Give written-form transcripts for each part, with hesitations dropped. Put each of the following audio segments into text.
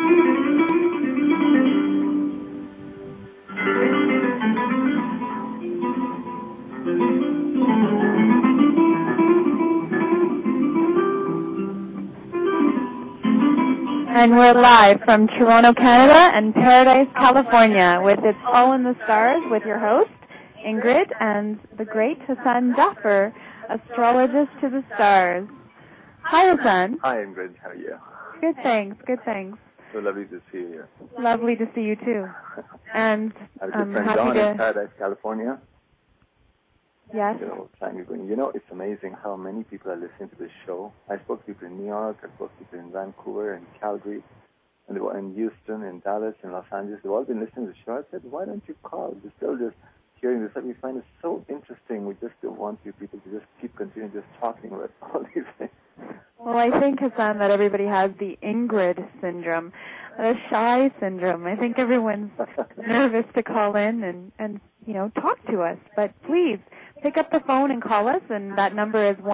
And we're live from Toronto, Canada and Paradise, California with It's All in the Stars with your host, Ingrid, and the great Hassan Jaffer, astrologist to the stars. Hi, Hassan. Hi, Ingrid. How are you? Good, thanks. Good, thanks. So lovely to see you here. Lovely to see you, too. And I'm happy John in Paradise, California. Yes. It's amazing how many people are listening to this show. I spoke to people in New York, I spoke to people in Vancouver, in Calgary, and they were in Houston, in Dallas, in Los Angeles. They've all been listening to the show. I said, why don't you call? They're still just hearing this. We find it so interesting. We just don't want you people to just keep continuing just talking about all these things. Well, I think, Hassan, that everybody has the Ingrid syndrome, the shy syndrome. I think everyone's nervous to call in and talk to us. But please, pick up the phone and call us, and that number is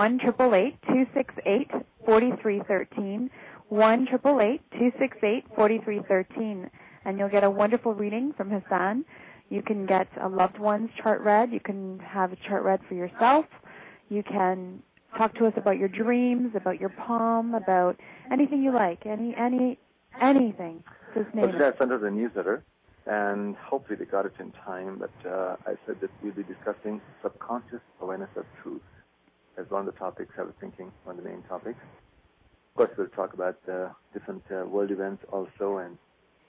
1-888-268-4313, 1-888-268-4313, and you'll get a wonderful reading from Hassan. You can get a loved one's chart read. You can have a chart read for yourself. You can talk to us about your dreams, about your palm, about anything you like, anything. Just name it. I sent out a newsletter, and hopefully they got it in time, but I said that we'll be discussing subconscious awareness of truth as one of the topics I was thinking, one of the main topics. Of course, we'll talk about different world events also, and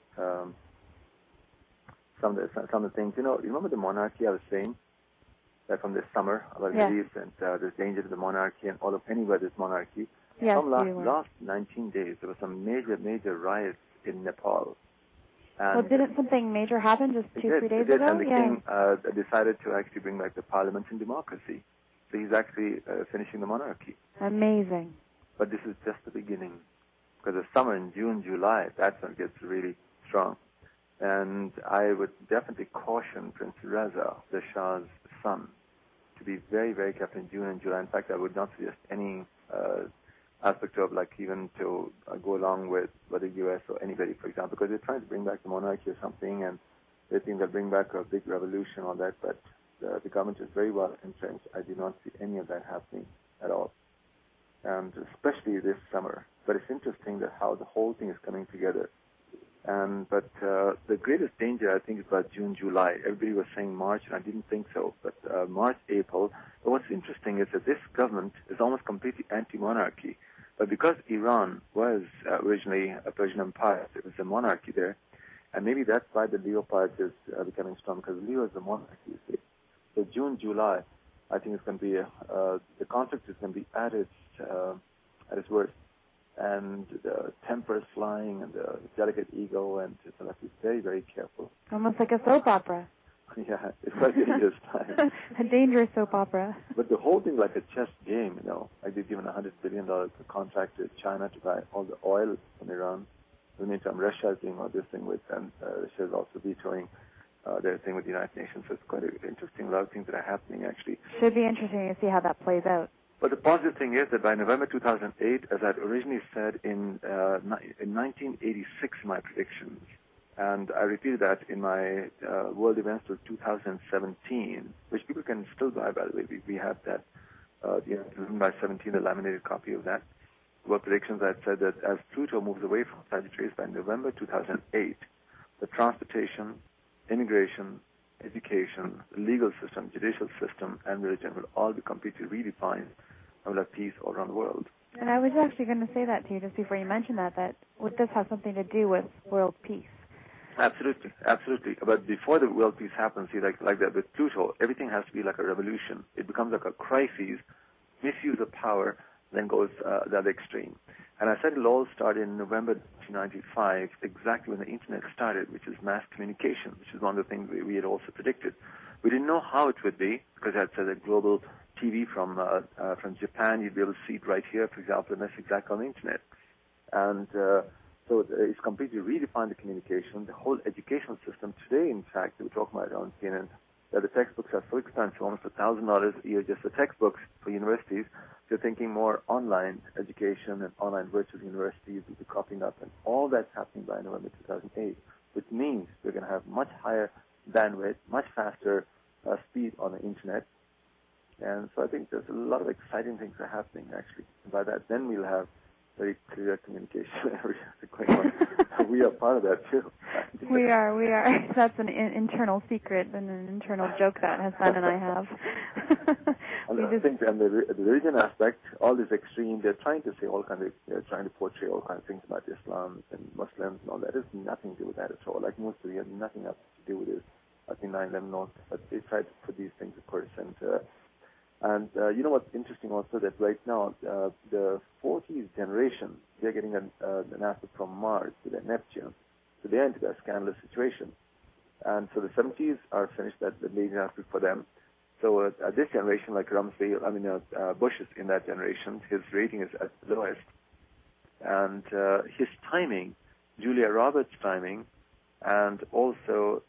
some of the things. You remember the monarchy I was saying from this summer about beliefs and there's danger to the monarchy and all of anywhere there's monarchy. Yes, from last 19 days, there were some major riots in Nepal. Well, didn't something major happen just 2-3 days ago? And the king decided to actually bring back the parliament and democracy. So he's actually finishing the monarchy. Amazing. But this is just the beginning. Because the summer in June, July, that's when it gets really strong. And I would definitely caution Prince Reza, the Shah's son, to be very, very careful in June and July. In fact, I would not suggest any aspect of even to go along with whether U.S. or anybody, for example, because they're trying to bring back the monarchy or something, and they think they'll bring back a big revolution or that, but the government is very well entrenched. I do not see any of that happening at all, and especially this summer. But it's interesting that how the whole thing is coming together. But the greatest danger, I think, is about June, July. Everybody was saying March, and I didn't think so. But March, April. But what's interesting is that this government is almost completely anti-monarchy. But because Iran was originally a Persian empire, there was a monarchy there, and maybe that's why the Leo part is becoming strong, because Leo is a monarchy. So June, July, I think it's going to be the conflict is going to be at its worst. And the temper is flying, and the delicate ego, and it's have to be very, very careful. Almost like a soap opera. Yeah, it's quite a dangerous time. A dangerous soap opera. But the whole thing like a chess game, like they've given $100 billion contract to China to buy all the oil from Iran. In the meantime, Russia is doing all this thing with, and Russia is also vetoing their thing with the United Nations. So it's quite interesting. A lot of things that are happening, actually. Should be interesting to see how that plays out. But the positive thing is that by November 2008, as I'd originally said in 1986 in my predictions, and I repeated that in my world events till 2017, which people can still buy, by the way. We have that, by 17, a laminated copy of that. World predictions, I said that as Pluto moves away from Sagittarius by November 2008, the transportation, immigration, education, legal system, judicial system, and religion will all be completely redefined, and we'll have peace all around the world. And I was actually going to say that to you just before you mentioned that would this have something to do with world peace? Absolutely, absolutely. But before the world peace happens, see, like that with Pluto, everything has to be like a revolution. It becomes like a crisis, misuse of power, then goes the other extreme. And I said it'll all start in November 1995, exactly when the Internet started, which is mass communication, which is one of the things we had also predicted. We didn't know how it would be, because I had said that global TV from Japan, you'd be able to see it right here, for example, and that's exactly on the Internet. And so it's completely redefined the communication. The whole educational system today, in fact, we were talking about it on CNN, that the textbooks are so expensive, almost $1,000 a year just for textbooks for universities. They're thinking more online education and online virtual universities will be cropping up, and all that's happening by November 2008, which means we're going to have much higher bandwidth, much faster speed on the internet. And so I think there's a lot of exciting things are happening, actually. And by that, then we'll have very clear communication. We are part of that, too. We are. That's an internal secret and an internal joke that Hassan and I have. I think, and the religion aspect, all this extreme, they're trying to say all kinds of, they're trying to portray all kinds of things about Islam and Muslims and all that. It has nothing to do with that at all. Like most of it has nothing else to do with it. I think 9/11 not, but they try to put these things, of course, and you know what's interesting also, that right now, the 40s generation, they're getting an asset from Mars to their Neptune. So they're into that scandalous situation. And so the 70s are finished, that the major aspect for them. So this generation, like Bush is in that generation, his rating is at the lowest. And his timing, Julia Roberts' timing, and also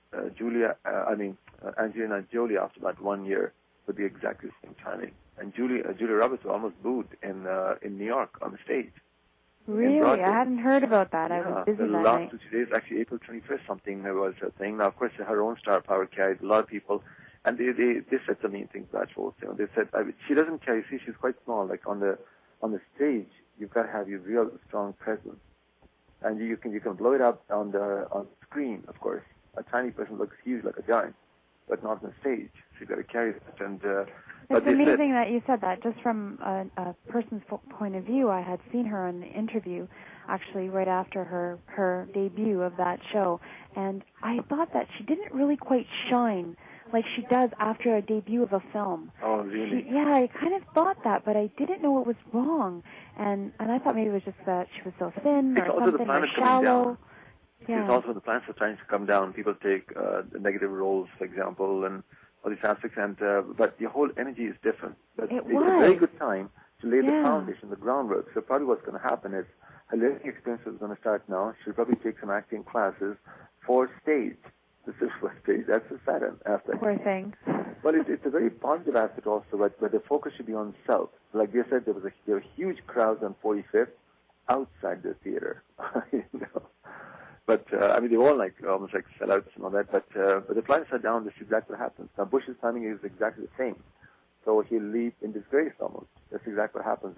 Angelina Jolie after about 1 year, would be exactly the same timing. And Julia Roberts was almost booed in New York on the stage. Really? I hadn't heard about that. Yeah, I was busy that night. The last 2 days, actually April 25th, something was a thing. Now, of course, her own star power carried a lot of people. And they said some mean things about Schultz. You know, they said, she doesn't carry, see, she's quite small. Like on the stage, you've got to have your real strong presence. And you can blow it up on the screen, of course. A tiny person looks huge like a giant, but not on the stage. So you've got to carry that. And it's amazing that you said that. Just from a person's point of view, I had seen her in the interview, actually right after her debut of that show, and I thought that she didn't really quite shine like she does after a debut of a film. Oh, really? I kind of thought that, but I didn't know what was wrong, and I thought maybe it was just that she was so thin or something, or shallow. Yeah. It's also the planets are trying to come down. People take the negative roles, for example, and all these aspects, and but the whole energy is different. But it's a very good time to lay the foundation, the groundwork. So probably what's going to happen is her learning experience is going to start now. She'll probably take some acting classes for stage. This is for stage. That's the Saturn aspect. Poor thing. Well, it's a very positive aspect also, but the focus should be on self. Like they said, there were huge crowds on 45th outside the theater. You know. But, they all almost like sellouts and all that, but the planets are down, this is exactly what happens. Now, Bush's timing is exactly the same. So he'll leap in disgrace almost. That's exactly what happens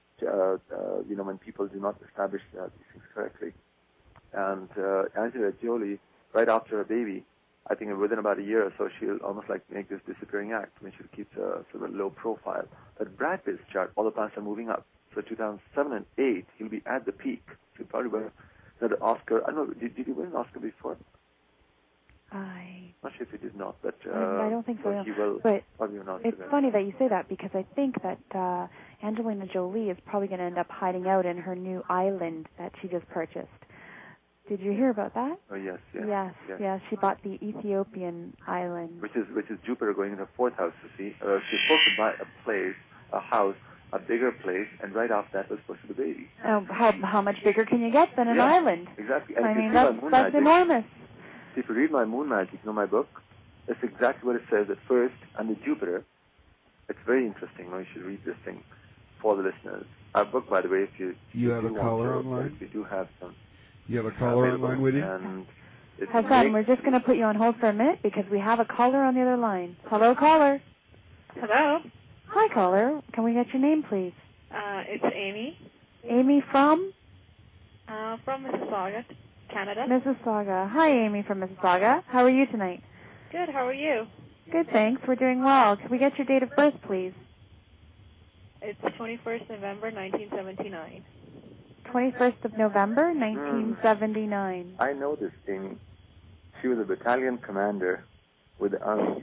when people do not establish these things correctly. And Angelina Jolie, right after her baby, I think within about a year or so, she'll almost like make this disappearing act when she keeps a sort of low profile. But Brad Pitt's chart, all the planets are moving up. So 2007 and 2008, he'll be at the peak. So he'll probably win the Oscar. I don't know, did he win an Oscar before? I'm not sure if he did not, but I don't think so. He will but probably not. It's funny that you say that, because I think that Angelina Jolie is probably going to end up hiding out in her new island that she just purchased. Did you hear about that? Oh, yes. Yes. She bought the Ethiopian island, which is Jupiter going in her fourth house. You see, she's supposed to buy a house, a bigger place, and right after that was supposed to be the baby. How much bigger can you get than an island? Exactly. And I mean, that's enormous. If you read my Moon Magic, my book, that's exactly what it says at first under Jupiter. It's very interesting. You should read this thing for the listeners. Our book, by the way, if you have a caller online? We do have some. You have a caller online with you? Hassan, we're just going to put you on hold for a minute because we have a caller on the other line. Hello, caller. Hello. Hi, caller. Can we get your name, please? It's Amy. Amy from? From Mississauga, Canada. Mississauga. Hi, Amy from Mississauga. How are you tonight? Good. How are you? Good, thanks. We're doing well. Can we get your date of birth, please? It's 21st November, 1979. 21st of November, 1979. I know this, Amy. She was a battalion commander with the army.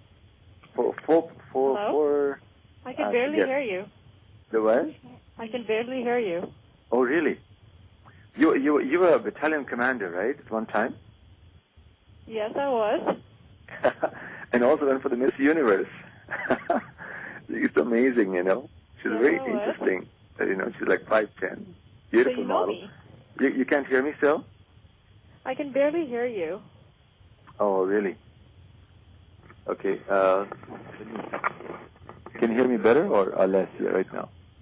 Hello? I can barely hear you. The what? I can barely hear you. Oh, really? You were a battalion commander, right, at one time? Yes, I was. And also went for the Miss Universe. It's amazing, She's very interesting. She's like 5'10". Beautiful model. Me. You can't hear me still? I can barely hear you. Oh, really? Okay. Can you hear me better or less right now?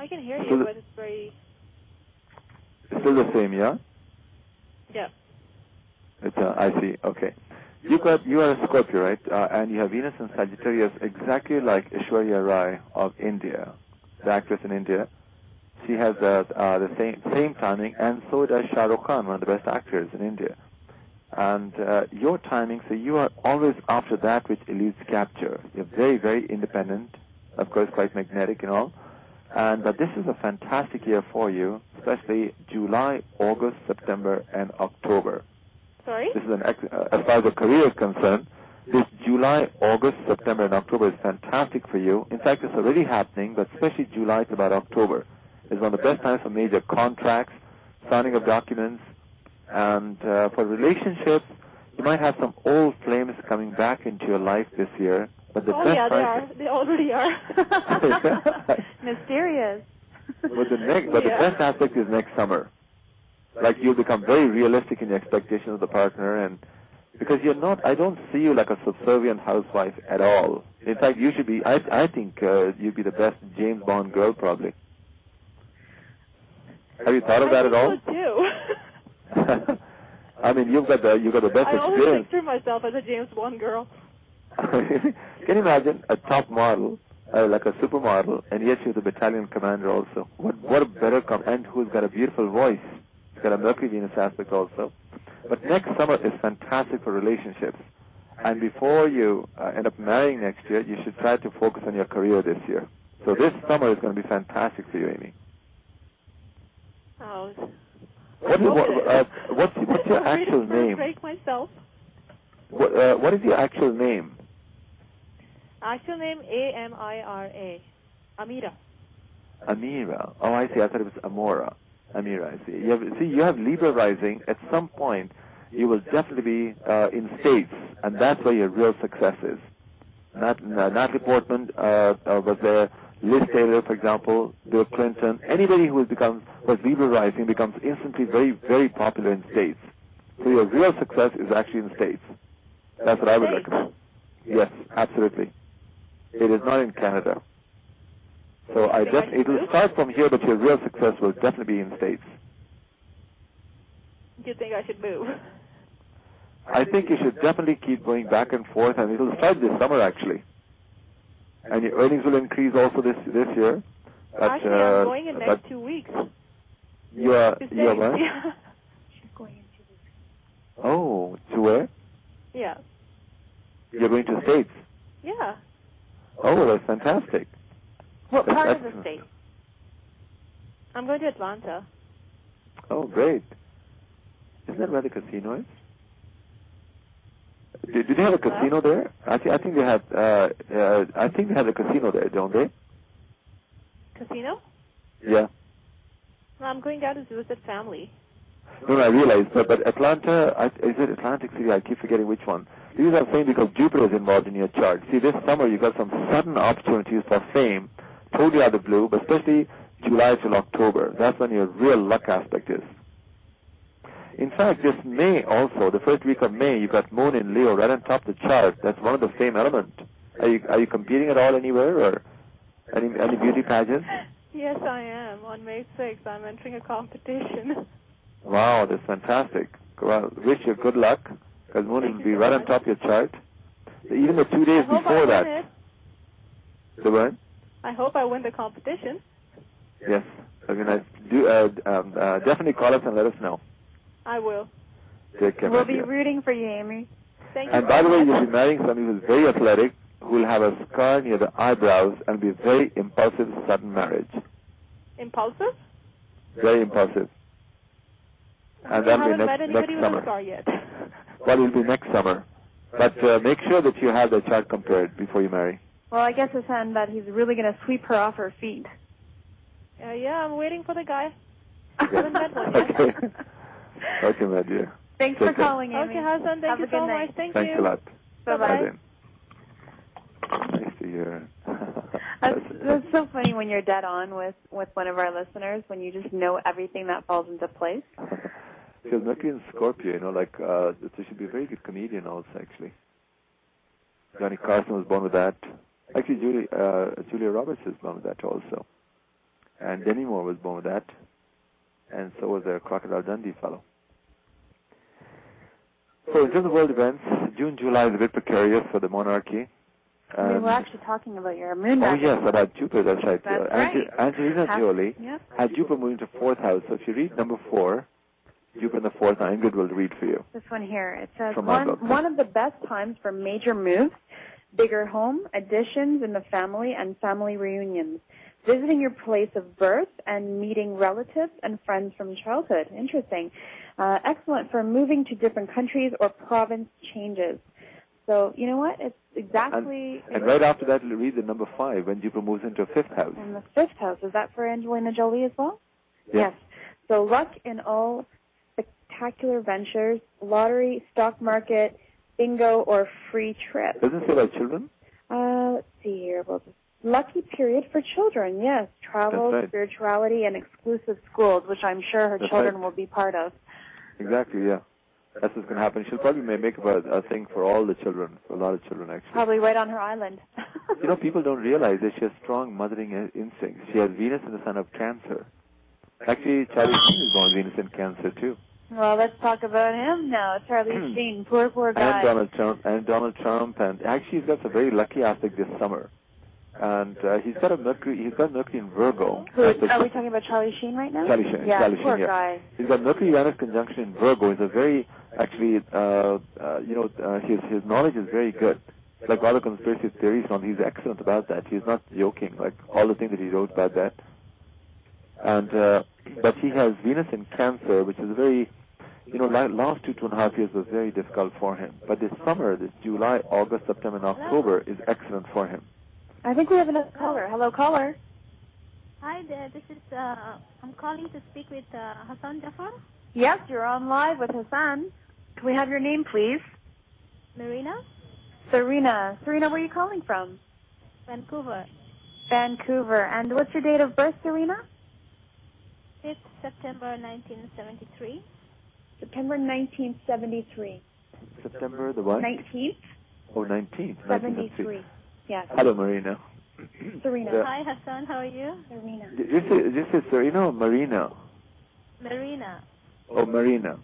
I can hear you, but it's very... It's still the same, yeah? Yeah. It's I see. Okay. You are a Scorpio, right? And you have Venus and Sagittarius exactly like Aishwarya Rai of India, the actress in India. She has the same timing, and so does Shah Rukh Khan, one of the best actors in India. And your timing, so you are always after that which eludes capture. You're very, very independent, of course, quite magnetic and all. But this is a fantastic year for you, especially July, August, September, and October. Sorry? This is as far as the career is concerned, this July, August, September, and October is fantastic for you. In fact, it's already happening, but especially July to about October is one of the best times for major contracts, signing of documents, and for relationships, you might have some old flames coming back into your life this year. But the they are. They already are. Mysterious. But the best aspect is next summer. Like you'll become very realistic in your expectations of the partner, and because you're not, I don't see you like a subservient housewife at all. In fact, you should be. I think you'd be the best James Bond girl, probably. Have you thought of that at all? I think so too. I mean, you've got the best experience. I always picture myself as a James Bond girl. Can you imagine a top model, like a supermodel, and yet she's a battalion commander also? What a better and who's got a beautiful voice. She's got a Mercury Venus aspect also. But next summer is fantastic for relationships. And before you end up marrying next year, you should try to focus on your career this year. So this summer is going to be fantastic for you, Amy. Oh. What's your actual name? Break myself. What is your actual name? Actual name Amira. Amira. Amira. Oh, I see. I thought it was Amora. Amira, I see. You have Libra rising. At some point, you will definitely be in states, and that's where your real success is. Natalie Portman was there. Liz Taylor, for example, Bill Clinton. Anybody who was Libra rising becomes instantly very, very popular in states. So your real success is actually in states. That's what I would recommend. Yes, absolutely. It is not in Canada. So it will start from here, but your real success will definitely be in states. Do you think I should move? I think you should definitely keep going back and forth, and it will start this summer actually. And your earnings will increase also this year. But, actually, I'm going in next 2 weeks. You are what? Yeah. She's going in 2 weeks. Oh, to where? Yeah. You're going to States? Yeah. Oh, that's fantastic. What part of the state? I'm going to Atlanta. Oh, great. Isn't that where the casino is? Do they have a casino there? I think they have. I think they have a casino there, don't they? Casino? Yeah. No, I'm going down to visit family. No, I realize, but Atlanta, is it Atlantic City? I keep forgetting which one. These are saying because Jupiter is involved in your chart. See, this summer you got some sudden opportunities for fame, totally out of the blue, but especially July till October. That's when your real luck aspect is. In fact, this May also, the first week of May, you got Moon in Leo right on top of the chart. That's one of the same element. Are you competing at all anywhere, or any beauty pageants? Yes, I am. On May 6th, I'm entering a competition. Wow, that's fantastic. Well, wish you good luck, because Moon will be right on top of your chart. Even the 2 days before that. The what? I hope I win the competition. Yes. Very nice. Definitely call us and let us know. I will. Take care. We'll be rooting for you, Amy. Thank you. And by the way, you'll be marrying somebody who's very athletic, who will have a scar near the eyebrows, and be very impulsive, sudden marriage. Impulsive? Very impulsive. And that'll be next summer. With a scar yet. Well, it'll be next summer. But make sure that you have the chart compared before you marry. Well, I guess it's saying that he's really going to sweep her off her feet. Yeah, I'm waiting for the guy. Okay. Okay, my dear. Thanks for calling, Amy. Okay, Hassan, thank you so much. Thank you. Thanks a lot. Bye-bye. Nice to hear. That's so funny when you're dead on with one of our listeners, when you just know everything that falls into place. Because Mercury in Scorpio, she should be a very good comedian also, actually. Johnny Carson was born with that. Actually, Julia Roberts is born with that also. and Demi Moore was born with that, and so was a Crocodile Dundee fellow. So in terms of world events, June, July is a bit precarious for the monarchy. We were actually talking about your moon. Oh yes, about Jupiter, that's right. That's right. Angelina Jolie had Jupiter moving to 4th house, so if you read number 4, Jupiter in the 4th, Ingrid will read for you. This one here, it says, one of the best times for major moves, bigger home, additions in the family, and family reunions. Visiting your place of birth and meeting relatives and friends from childhood. Interesting. Excellent for moving to different countries or province changes. So, you know what? It's exactly... And right after that, we'll read the number 5, when Jupiter moves into 5th house. In the 5th house. Is that for Angelina Jolie as well? Yes. So, luck in all spectacular ventures, lottery, stock market, bingo, or free trip. Doesn't it say about children? Let's see here. Well, lucky period for children, yes. Travel, right. Spirituality, and exclusive schools, which I'm sure her children will be part of. Exactly, yeah. That's what's going to happen. She'll probably make up a thing for all the children, for a lot of children, actually. Probably right on her island. You know, people don't realize that she has strong mothering instincts. She has Venus in the sign of Cancer. Actually, Charlie Sheen is born Venus in Cancer, too. Well, let's talk about him now. Charlie Sheen, poor guy. And Donald Trump, and actually he's got some very lucky aspect this summer. And he's got Mercury in Virgo. Are we talking about Charlie Sheen right now? Charlie Sheen, poor guy. He's got Mercury-Uranus conjunction in Virgo. He's a very, actually, his knowledge is very good. Like all the conspiracy theories, he's excellent about that. He's not joking, like all the things that he wrote about that. And, but he has Venus in Cancer, which is a very, last 2.5 years was very difficult for him. But this summer, this July, August, September, and October is excellent for him. I think we have another caller. Hello, caller. Hi there. This is, I'm calling to speak with Hassan Jafar. Yes, you're on live with Hassan. Can we have your name, please? Marina. Serena. Serena, where are you calling from? Vancouver. Vancouver. And what's your date of birth, Serena? 5th September 1973. September 1973. September the what? 19th. Oh, 19th. 73. Yes. Hello, Marina. Serena. Hi, Hassan. How are you? Serena. Did you say Serena or Marina? Marina. Oh, Marina.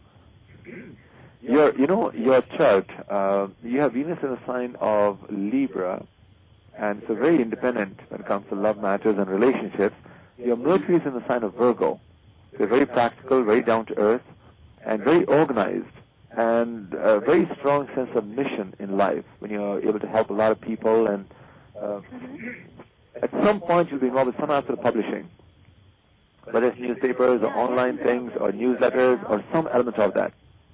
Your chart, you have Venus in the sign of Libra, and so very independent when it comes to love matters and relationships. Your Mercury is in the sign of Virgo. So very practical, very down to earth, and very organized, and a very strong sense of mission in life when you're able to help a lot of people. And at some point you'll be involved with some aspect of publishing, whether it's newspapers or online things or newsletters or some element of that.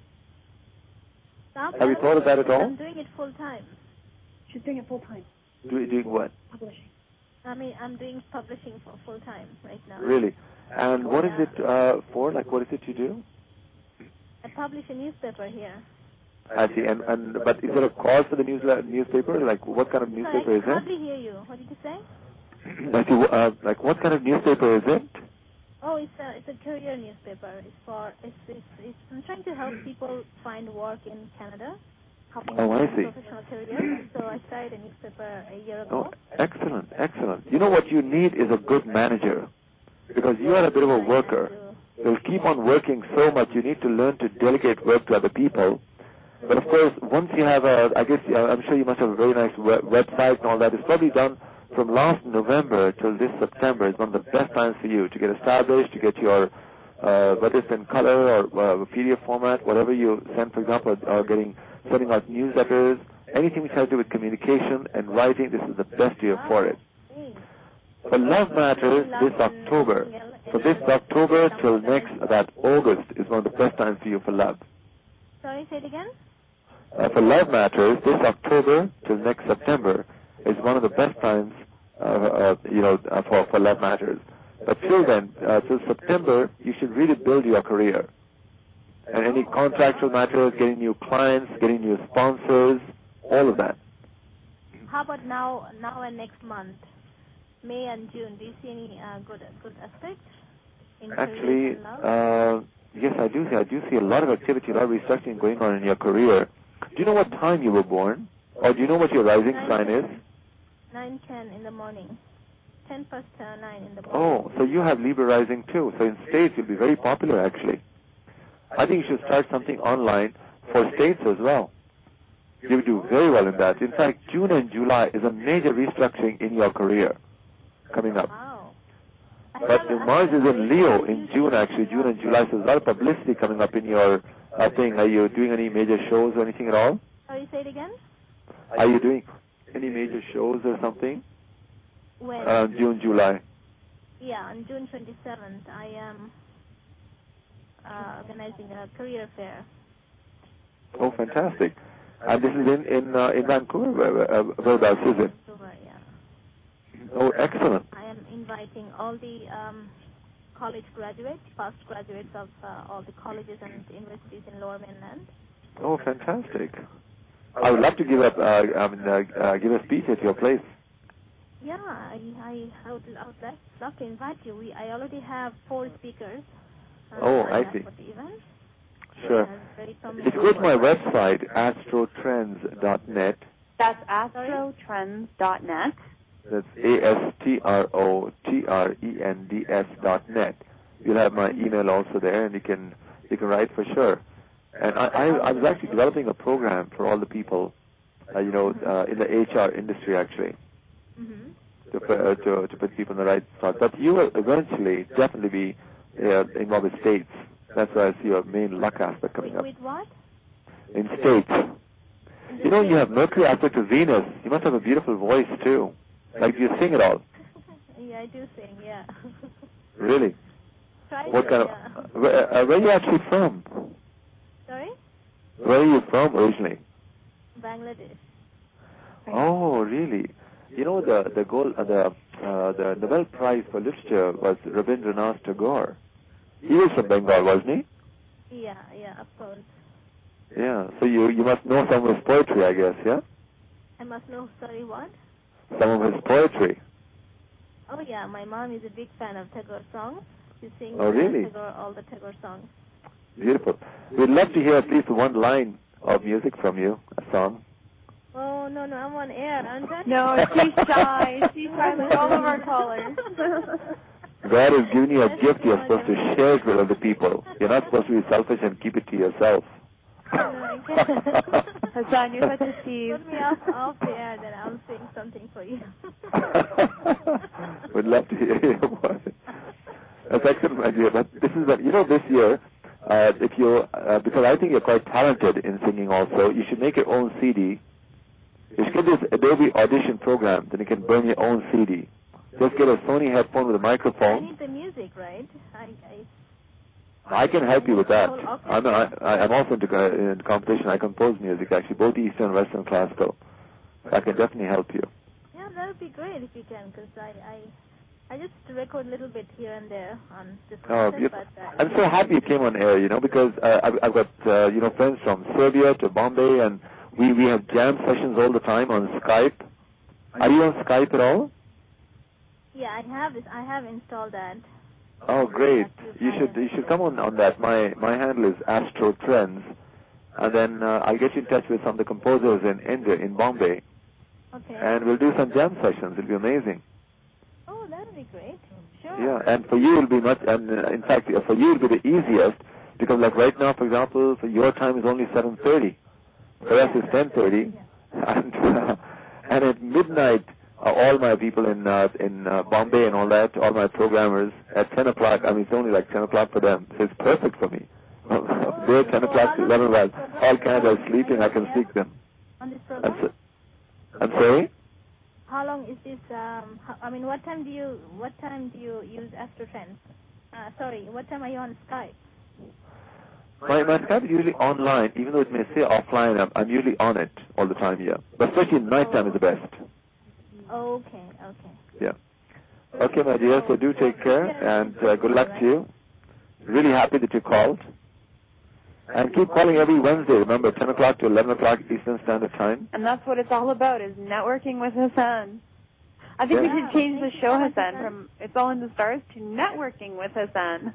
Have you thought of that at all? I'm doing it full time. She's doing it full time. Doing what? Publishing. I'm doing publishing for full time right now. Really? And what is it for? Like, what is it you do? I publish a newspaper here. I see. But is there a cause for the newspaper? Like, what kind of newspaper is it? I hardly hear you. What did you say? I see. Like, what kind of newspaper is it? Oh, it's a career newspaper. I'm trying to help people find work in Canada. Oh, I see. Professional career. So I started a newspaper a year ago. Oh, excellent, excellent. You know what you need is a good manager, because you are a bit of a worker. You'll keep on working so much. You need to learn to delegate work to other people. But of course, once you have I'm sure you must have a very nice website and all that. It's probably done from last November till this September. It's one of the best times for you to get established, to get your, whether it's in color or PDF format, whatever you send, for example, sending out newsletters, anything which has to do with communication and writing, this is the best year for it. For Love Matters, this October, from this October till next, about August, is one of the best times for you for love. Sorry, say it again? For Love Matters, this October till next September is one of the best times, for Love Matters. But till then, till September, you should really build your career. And any contractual matters, getting new clients, getting new sponsors, all of that. How about now and next month, May and June? Do you see any good aspects? Actually, yes, I do see a lot of activity, a lot of restructuring going on in your career. Do you know what time you were born? Or do you know what your rising sign is? 9:10 in the morning. 10 past 9 in the morning. Oh, so you have Libra rising too. So in States, you'll be very popular, actually. I think you should start something online for States as well. You will do very well in that. In fact, June and July is a major restructuring in your career coming up. Wow. But Mars is in Leo in June, actually, June and July, so there's a lot of publicity coming up in your thing. Are you doing any major shows or anything at all? Sorry, say it again? Are you doing any major shows or something? When? June, July. Yeah, on June 27th, I am organizing a career fair. Oh, fantastic. And this is in Vancouver, whereabouts is it? Vancouver, yeah. Oh, excellent. I am inviting all the college graduates, past graduates of all the colleges and universities in Lower Mainland. Oh, fantastic. I would love to give a speech at your place. Yeah, I would love to invite you. I already have 4 speakers. I see. For the event. Sure. If you go to my website, astrotrends.net. That's astrotrends.net. That's ASTROTRENDS.net. You'll have my email also there, and you can write for sure. And I was actually developing a program for all the people, in the HR industry actually, to put people in the right spot. But you will eventually definitely be involved with States. That's why I see your main luck aspect coming up. With what? In States. You know, you have Mercury aspect of Venus. You must have a beautiful voice too. Like, do you sing at all? Yeah, I do sing, yeah. Really? What kind of... Where are you actually from? Sorry? Where are you from originally? Bangladesh. Oh, really? You know, the Nobel Prize for Literature was Rabindranath Tagore. He was from Bengal, wasn't he? Yeah, of course. Yeah, so you must know some of his poetry, I guess, yeah? I must know, sorry, what? Some of his poetry. Oh, yeah, my mom is a big fan of Tagore songs. She sings really? all the Tagore songs. Beautiful. We'd love to hear at least one line of music from you, a song. Oh, no, I'm on air, aren't I? No, she's shy. She's shy with all of our callers. God has given you a gift. You're supposed to share it with other people. You're not supposed to be selfish and keep it to yourself. Hassan, you're such a tease. Put me off the air, then I'll sing something for you. Would love to hear your voice. That's excellent, my dear. But this year, because I think you're quite talented in singing also, you should make your own CD. You should get this Adobe Audition program, then you can burn your own CD. Just get a Sony headphone with a microphone. I need the music, right? I can help you with that. I'm also in competition. I compose music, actually, both Eastern and Western classical. I can definitely help you. Yeah, that would be great if you can, because I just record a little bit here and there on this content. But I'm so happy you came on air, because I've got, friends from Serbia to Bombay, and we have jam sessions all the time on Skype. Are you on Skype at all? Yeah, I have installed that. Oh, great! You should come on that. My handle is Astro Trends, and then I'll get you in touch with some of the composers in India, in Bombay. Okay. And we'll do some jam sessions. It'll be amazing. Oh, that would be great. Sure. Yeah, and for you it'll be in fact, for you it'll be the easiest, because like right now, for example, for your time is only 7:30. For us it's 10:30, and at midnight. All my people in Bombay and all that, all my programmers, at 10 o'clock, it's only like 10 o'clock for them, so it's perfect for me. They're 10 o'clock to 11 o'clock. All Canada is sleeping, I can speak them. On this program? I'm sorry? How long is this, what time do you use Astro Trends? What time are you on Skype? My Skype is usually online, even though it may say offline, I'm usually on it all the time, yeah. But especially nighttime is the best. Okay. Yeah. Okay, my dear, so do take care, and good luck to you. Really happy that you called. And keep calling every Wednesday, remember, 10 o'clock to 11 o'clock Eastern Standard Time. And that's what it's all about, is networking with Hassan. I think we should change the show, Hassan, from It's All in the Stars to Networking with Hassan.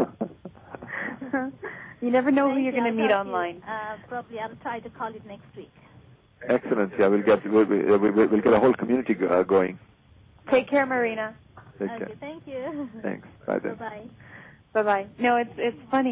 You never know who you're going to meet online. Probably I'll try to call it next week. Excellent. Yeah, we'll get a whole community going. Take care, Marina. Take care. Okay, thank you. Thanks. Bye then. Bye-bye. Bye-bye. No, it's funny,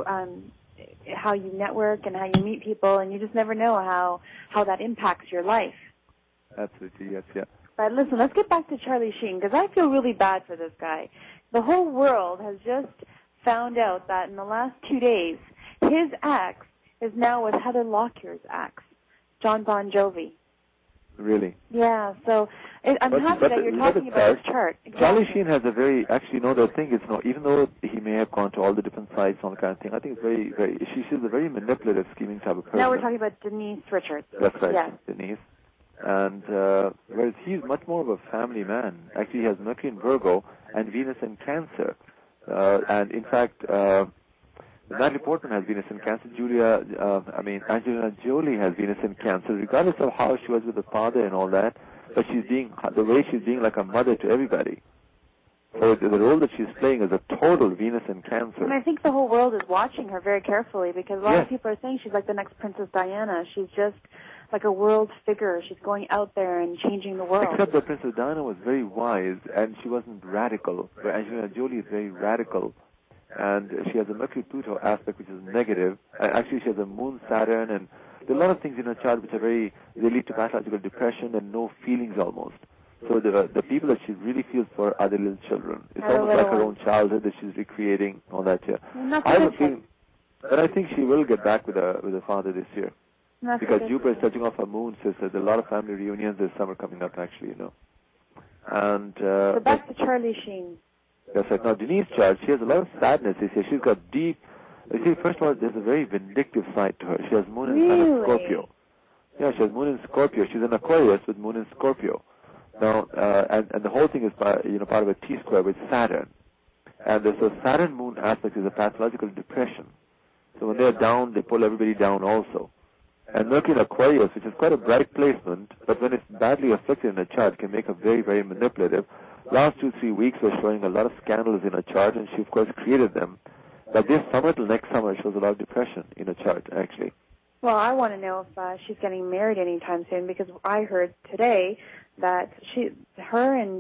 how you network and how you meet people, and you just never know how that impacts your life. Absolutely, yes, yeah. But listen, let's get back to Charlie Sheen, because I feel really bad for this guy. The whole world has just found out that in the last 2 days, his ex is now with Heather Lockyer's ex, John Bon Jovi. Really? Yeah, so I'm happy that you're talking about his chart. Exactly. Charlie Sheen has a very, actually, the thing is, even though he may have gone to all the different sites and all that kind of thing, I think it's very, very, she's a very manipulative, scheming type of person. Now we're talking about Denise Richards. That's right, yes. Denise. And whereas he's much more of a family man. Actually, he has Mercury in Virgo and Venus in Cancer. And in fact, Natalie Portman has Venus in Cancer. Angelina Jolie has Venus in Cancer. Regardless of how she was with the father and all that, but the way she's being like a mother to everybody. So the role that she's playing is a total Venus in Cancer. And I think the whole world is watching her very carefully, because a lot of people are saying she's like the next Princess Diana. She's just like a world figure. She's going out there and changing the world. Except that Princess Diana was very wise, and she wasn't radical. But Angelina Jolie is very radical, and she has a Mercury-Pluto aspect, which is negative. Actually, she has a Moon-Saturn, and there are a lot of things in her chart which are they lead to pathological depression and no feelings almost. So the people that she really feels for are the little children. It's almost like her own childhood that she's recreating, all that. Yeah. I have a feeling, but I think she will get back with her father this year. Because Jupiter is touching off her moon, so there's a lot of family reunions this summer coming up, actually, And so back to Charlie Sheen. That's right. Now, Denise's chart, she has a lot of sadness this year. She's got deep. You see, first of all, there's a very vindictive side to her. She has Moon in sign of Scorpio. Yeah, she has Moon in Scorpio. She's an Aquarius with Moon in Scorpio. Now, and the whole thing is part of a T-square with Saturn. And so Saturn Moon aspect is a pathological depression. So when they're down, they pull everybody down also. And Mercury in Aquarius, which is quite a bright placement, but when it's badly afflicted in a chart, can make her very, very manipulative. Last 2-3 weeks were showing a lot of scandals in her chart, and she, of course, created them. But this summer till next summer shows a lot of depression in her chart, actually. Well, I want to know if she's getting married anytime soon, because I heard today that her and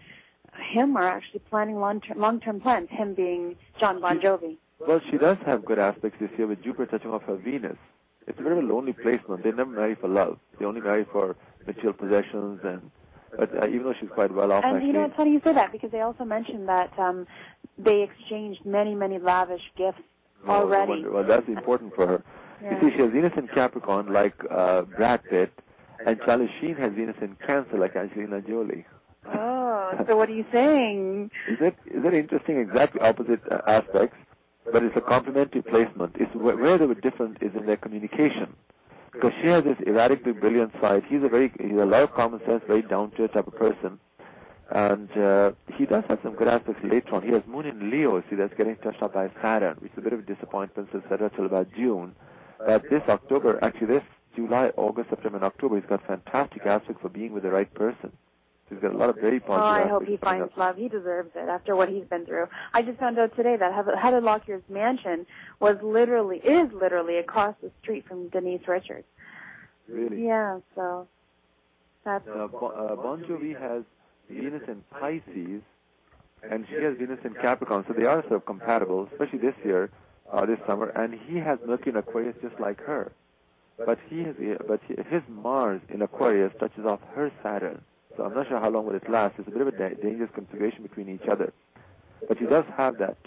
him are actually planning long-term plans, him being John Bon Jovi. Well, she does have good aspects this year with Jupiter touching off her Venus. It's a very lonely placement. They never marry for love. They only marry for material possessions, but even though she's quite well off, and actually. You know, it's funny you say that, because they also mentioned that they exchanged many, many lavish gifts already. Well, that's important for her. Yeah. You see, she has Venus in Capricorn like Brad Pitt, and Charlie Sheen has Venus in Cancer like Angelina Jolie. Oh, so what are you saying? Is it interesting? Exactly opposite aspects. But it's a complementary placement. It's where they were different is in their communication. Because she has this erratic, brilliant side. He's a lot of common sense, very down-to-earth type of person. And he does have some good aspects later on. He has Moon in Leo, see, that's getting touched up by Saturn, which is a bit of a disappointment, etc., till about June. But this October, actually this July, August, September, and October, he's got fantastic aspects for being with the right person. He's got a lot of very positive I hope he finds love. He deserves it after what he's been through. I just found out today that Heather Lockyer's mansion is literally across the street from Denise Richards. Really? Yeah, so that's... Bon Jovi has Venus in Pisces, and she has Venus in Capricorn, so they are sort of compatible, especially this year, this summer, and he has Mercury in Aquarius just like her. But his Mars in Aquarius touches off her Saturn. So I'm not sure how long will it last. It's a bit of a dangerous configuration between each other. But he does have that.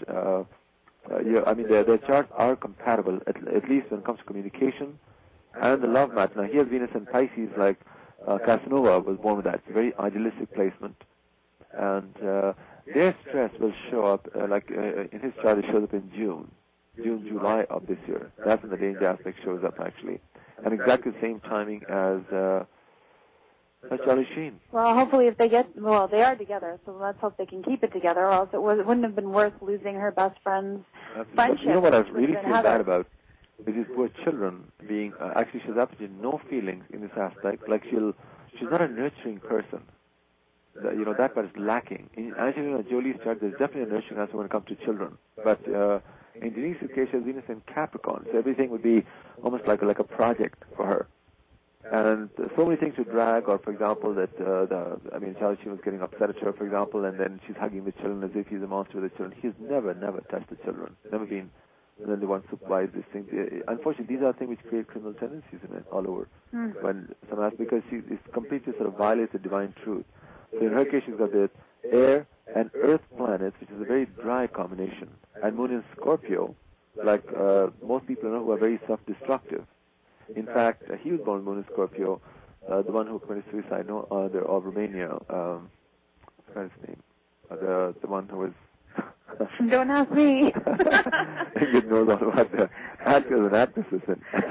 Their charts are compatible, at least when it comes to communication and the love match. Now, he has Venus in Pisces, like Casanova was born with that. It's a very idealistic placement. And their stress will show up, in his chart, it shows up in June, July of this year. That's when the danger aspect shows up, actually. And exactly the same timing as... Charlie Sheen. Well, hopefully if they are together, so let's hope they can keep it together, or else it wouldn't have been worth losing her best friend's friendship. You know what I really feel bad about? Is these poor children being, actually she has absolutely no feelings in this aspect, like she's not a nurturing person. That part is lacking. In Angelina Jolie's chart, there's definitely a nurturing aspect when it comes to children. But in Denise's case, she has Venus in Capricorn, so everything would be almost like a project for her. And so many things to drag, or for example, that Charlie Sheen was getting upset at her, for example, and then she's hugging the children as if he's a monster with the children. He's never touched the children. Never been. And then they want to supervise these things. Unfortunately, these are things which create criminal tendencies in it all over. When because it's completely sort of violates the divine truth. So in her case, she's got the air and earth planets, which is a very dry combination, and moon in Scorpio, like most people know, who are very self-destructive. In fact, he was born with moon in Scorpio, the one who committed suicide, of Romania. What's his name? The one who was. Don't ask me. Ingrid knows all about the actors and actresses.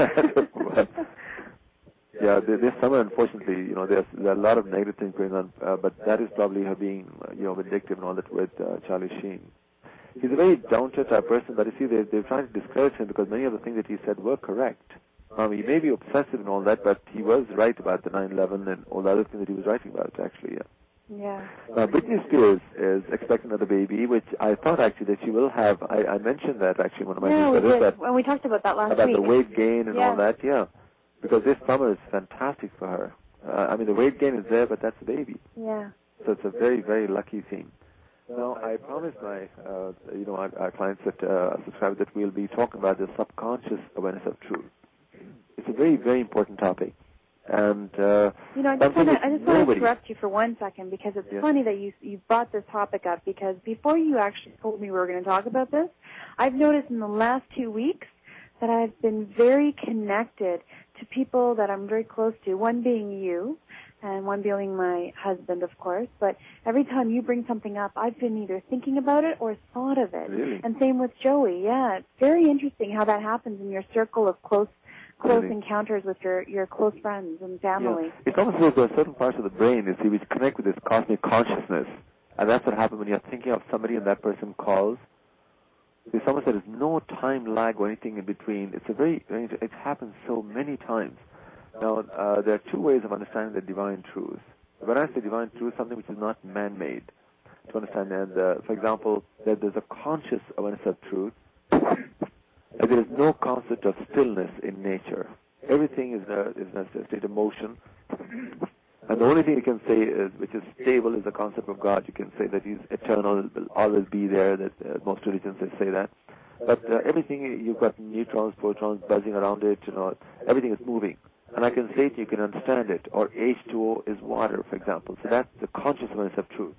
Yeah, this summer, unfortunately, there are a lot of negative things going on, but that is probably her being, vindictive and all that with Charlie Sheen. He's a very down-to-earth type person, but you see, they're trying to discourage him because many of the things that he said were correct. He may be obsessive and all that, but he was right about the 9/11 and all the other things that he was writing about, actually, yeah. Yeah. Britney Spears is expecting another baby, which I thought actually that she will have. I mentioned that actually one of my newsletters. When we talked about that last week. About the weight gain and all that, yeah. Because this summer is fantastic for her. The weight gain is there, but that's the baby. Yeah. So it's a very, very lucky thing. Now, I promised my, our clients that subscribe that we'll be talking about the subconscious awareness of truth. It's a very, very important topic. And I just want to interrupt you for 1 second because it's funny that you brought this topic up, because before you actually told me we were going to talk about this, I've noticed in the last 2 weeks that I've been very connected to people that I'm very close to, one being you and one being my husband, of course. But every time you bring something up, I've been either thinking about it or thought of it. Really? And same with Joey. Yeah, it's very interesting how that happens in your circle of close encounters with your close friends and family. Yeah. It's almost like there are certain parts of the brain, you see, which connect with this cosmic consciousness. And that's what happens when you're thinking of somebody and that person calls. There's almost there is no time lag or anything in between. It happens so many times. Now, there are two ways of understanding the divine truth. When I say divine truth, something which is not man-made. To understand, and for example, that there's a conscious awareness of truth. There is no concept of stillness in nature. Everything is in a state of motion. And the only thing you can say which is stable is the concept of God. You can say that He's eternal, will always be there. That most religions say that. But everything, you've got neutrons, protons buzzing around it. Everything is moving. And I can say it, you can understand it. Or H2O is water, for example. So that's the conscious awareness of truth.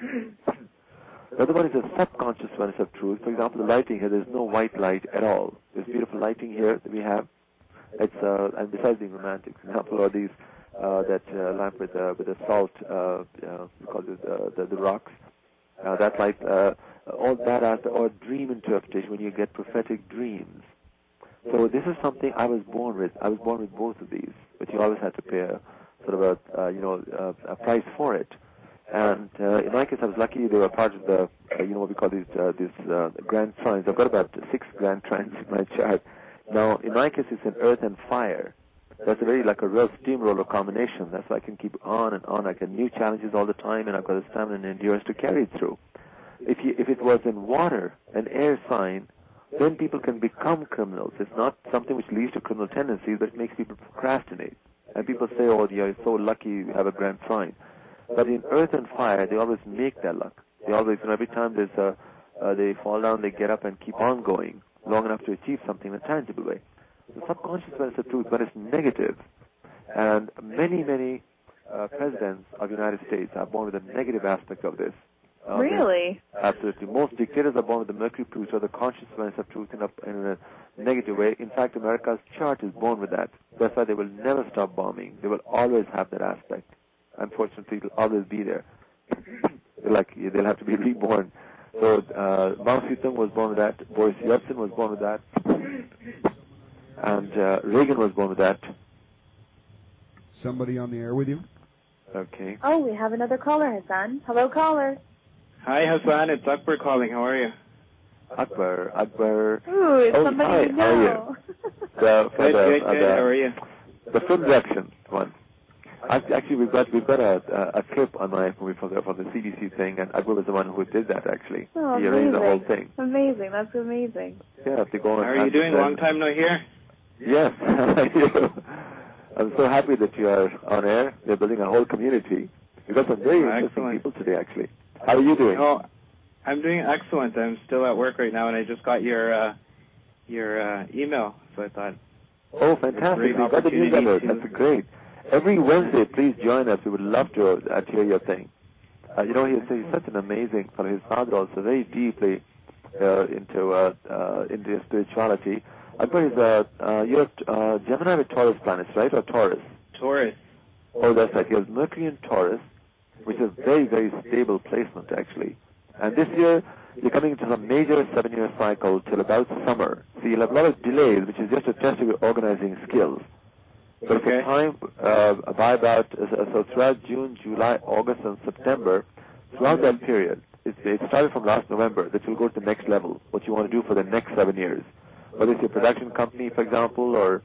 The other one is the subconscious awareness of truth. For example, the lighting here, there's no white light at all. There's beautiful lighting here that we have. It's and besides being romantic, for example, or these that lamp with the salt, we call it the rocks. That light, all that or dream interpretation when you get prophetic dreams. So this is something I was born with. I was born with both of these, but you always had to pay a sort of a price for it. And in my case, I was lucky they were part of the, what we call these grand trines. I've got about 6 grand trines in my chart. Now, in my case, it's an earth and fire. That's a real steamroller combination. That's why I can keep on and on. I get new challenges all the time, and I've got the stamina and endurance to carry it through. If it was in water, an air sign, then people can become criminals. It's not something which leads to criminal tendencies, but it makes people procrastinate. And people say, oh, you're so lucky you have a grand trine. But in earth and fire, they always make their luck. They always, every time they fall down, they get up and keep on going long enough to achieve something in a tangible way. The subconscious awareness of truth, when it's negative, and many presidents of the United States are born with a negative aspect of this. Really? Absolutely. Most dictators are born with the Mercury Pluto, the conscious awareness of truth in a negative way. In fact, America's chart is born with that. That's why they will never stop bombing. They will always have that aspect. Unfortunately, it will always be there. They'll have to be reborn. So Mao Zedong was born with that. Boris Yeltsin was born with that. And Reagan was born with that. Somebody on the air with you? Okay. Oh, we have another caller, Hassan. Hello, caller. Hi, Hassan. It's Akbar calling. How are you? Akbar. Ooh, it's somebody hi. you know. How are you? Good. How are you? The film reaction one. Actually, we've got a clip on my movie from the CBC thing, and Akbar was the one who did that. Actually, oh, he arranged the whole thing. Amazing, that's amazing. Yeah, if they go on. How are you doing? Long time no hear. Yes, I'm so happy that you are on air. You're building a whole community. You've got some very interesting people today, actually. How are you doing? Oh, I'm doing excellent. I'm still at work right now, and I just got your email, so I thought. Oh, fantastic. You got the newsletter. That's great. Every Wednesday, please join us. We would love to hear your thing. He's such an amazing fellow. His father also very deeply into spirituality. I believe you're Gemini with Taurus planets, right, or Taurus? Taurus. Oh, that's right. He has Mercury in Taurus, which is very, very stable placement, actually. And this year, you're coming into a major 7-year cycle till about summer. So you'll have a lot of delays, which is just a test of your organizing skills. But it's a time by about, so throughout June, July, August, and September, throughout that period, it started from last November, that you'll go to the next level, what you want to do for the next 7 years. Whether it's your production company, for example, or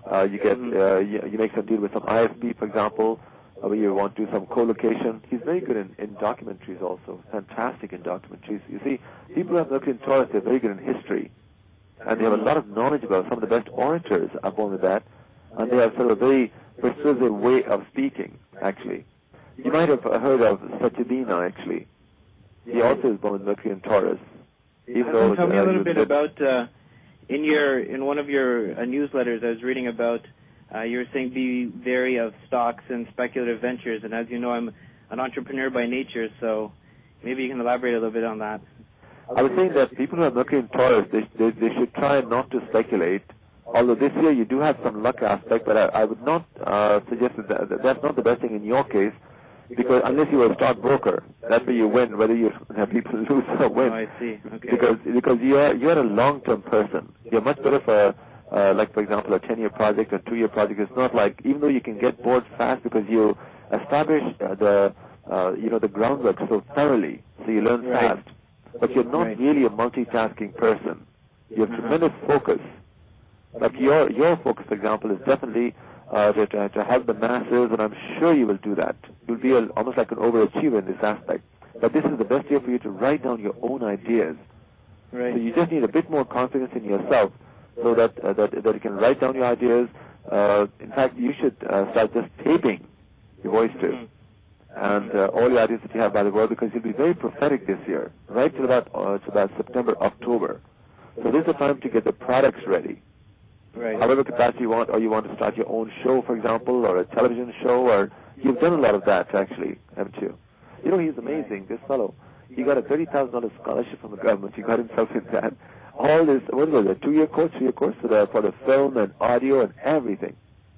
you make some deal with some ISP, for example, where you want to do some co-location. He's very good in documentaries also, fantastic in documentaries. You see, people who have Mercury in Taurus, they're very good in history, and they have a lot of knowledge about some of the best orators are born with that, and they have sort of a very persuasive way of speaking, actually. You might have heard of Satyadina, actually. He also is born with Mercury in Taurus. Tell me a little bit about, in one of your newsletters, I was reading about, you were saying be wary of stocks and speculative ventures, and as you know, I'm an entrepreneur by nature, so maybe you can elaborate a little bit on that. I was saying that people who have Mercury in Taurus, they should try not to speculate. Although this year you do have some luck aspect, but I would not suggest that that's not the best thing in your case, because unless you are a stockbroker, that's where you win, whether you have people lose or win. Oh, I see. Okay. Because you're a long-term person. You're much better for, like for example, a 10-year project or 2-year project. It's not like, even though you can get bored fast because you establish the groundwork so thoroughly, so you learn fast. But you're not really a multitasking person. You have tremendous focus. Like your focus, for example, is definitely to help the masses, and I'm sure you will do that. You'll be almost like an overachiever in this aspect. But this is the best year for you to write down your own ideas. Right. So you just need a bit more confidence in yourself, so that you can write down your ideas. In fact, you should start just taping your voice too, and all your ideas that you have by the word, because you'll be very prophetic this year, right till about September, October. So this is the time to get the products ready. Right. However capacity you want, or you want to start your own show, for example, or a television show, or you've done a lot of that actually, haven't you? You know, he's amazing, this fellow. He got a $30,000 scholarship from the government. He got himself in that. All this, what was it, 2-year course, 3-year course for the film and audio and everything.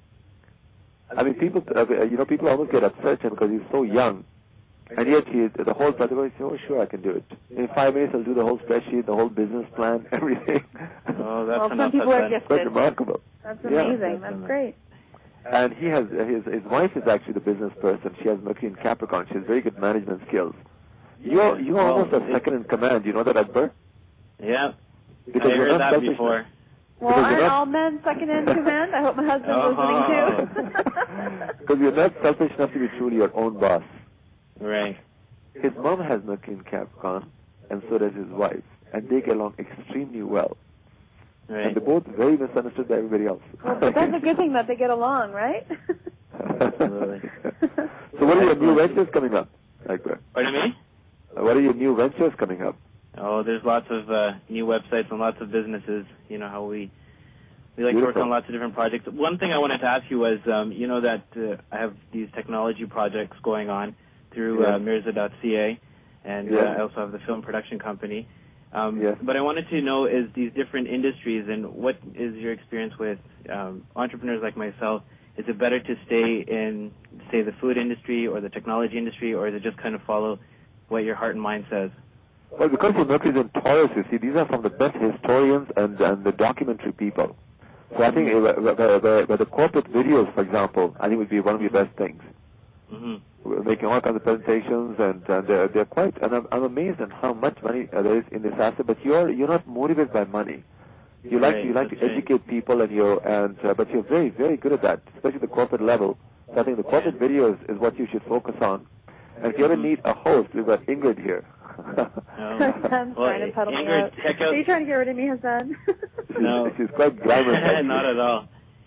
I mean, people almost get upset because he's so young. And yet the whole project, he says, oh, sure, I can do it. In 5 minutes, I'll do the whole spreadsheet, the whole business plan, everything. Oh, that's some people are gifted. Quite remarkable. That's amazing. That's great. And he has, his wife is actually the business person. She has Mercury in Capricorn. She has very good management skills. You're almost a second in command. You know that, Akbar? Yeah. Because I heard that before. Well, aren't all men second in command? I hope my husband's listening too. Because you're not selfish enough to be truly your own boss. Right. His mom has Mercury in Capricorn, and so does his wife, and they get along extremely well. Right. And they're both very misunderstood by everybody else. Well, but that's a good thing that they get along, right? Absolutely. So what are your new ventures coming up, Akbar? Pardon me? What are your new ventures coming up? Oh, there's lots of new websites and lots of businesses. You know how we like to work on lots of different projects. One thing I wanted to ask you was, you know that I have these technology projects going on through Mirza.ca, and I also have the film production company. But I wanted to know is these different industries, and what is your experience with entrepreneurs like myself? Is it better to stay in, say, the food industry or the technology industry, or is it just kind of follow what your heart and mind says? Well, because your Mercury is in Taurus, you see, these are some of the best historians and the documentary people. So I think where the corporate videos, for example, I think would be one of your best things. Mm-hmm. We're making all kinds of presentations, and they're quite. And I'm amazed at how much money there is in this asset. But you're not motivated by money. You like to educate people, but you're very, very good at that, especially the corporate level. So I think the corporate videos is what you should focus on. And if you ever need a host, we've got Ingrid here. Hassan's trying to pedal me out. Are you trying to get rid of me, Hassan? No. She's quite glamorous. Not at all.